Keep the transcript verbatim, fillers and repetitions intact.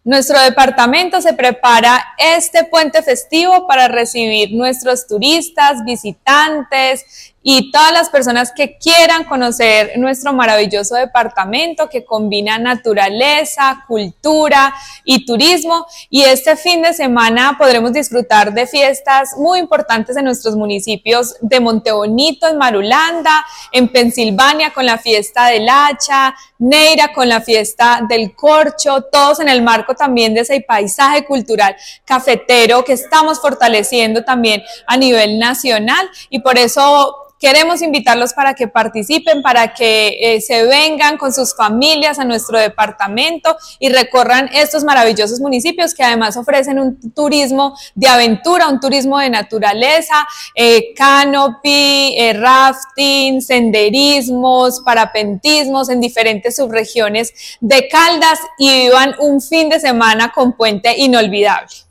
Nuestro departamento se prepara este puente festivo para recibir nuestros turistas, visitantes y todas las personas que quieran conocer nuestro maravilloso departamento que combina naturaleza, cultura y turismo. Y este fin de semana podremos disfrutar de fiestas muy importantes en nuestros municipios de Montebonito, en Marulanda, en Pensilvania con la fiesta del hacha, Neira con la fiesta del corcho, todos en el marco también de ese paisaje cultural cafetero que estamos fortaleciendo también a nivel nacional. Y por eso queremos invitarlos para que participen, para que eh, se vengan con sus familias a nuestro departamento y recorran estos maravillosos municipios que además ofrecen un turismo de aventura, un turismo de naturaleza, eh, canopy, eh, rafting, senderismos, parapentismos en diferentes subregiones de Caldas, y vivan un fin de semana con puente inolvidable.